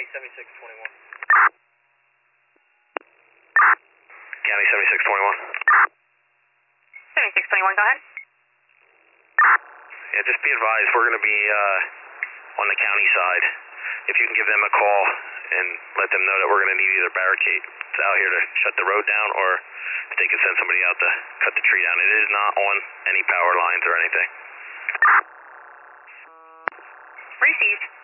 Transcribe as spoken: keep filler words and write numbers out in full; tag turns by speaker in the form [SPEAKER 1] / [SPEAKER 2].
[SPEAKER 1] County seventy-six twenty-one.
[SPEAKER 2] County seventy-six twenty-one.
[SPEAKER 3] seventy-six twenty-one, go ahead.
[SPEAKER 2] Yeah, just be advised, we're going to be uh, on the county side. If you can give them a call and let them know that we're going to need either barricades out here to shut the road down, or if they can send somebody out to cut the tree down. It is not on any power lines or anything.
[SPEAKER 3] Received.